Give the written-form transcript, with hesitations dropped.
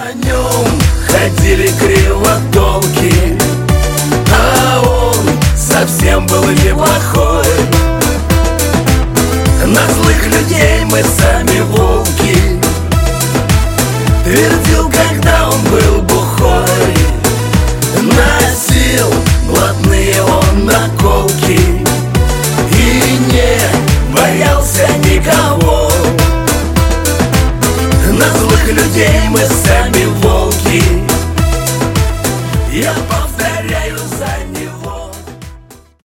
На нем ходили кривотолки, а он совсем был неплохой. На злых людей мы сами волки, твердил, когда он был бухой. Носил блатные он наколки и не боялся никого. На злых людей мы сами волки. Я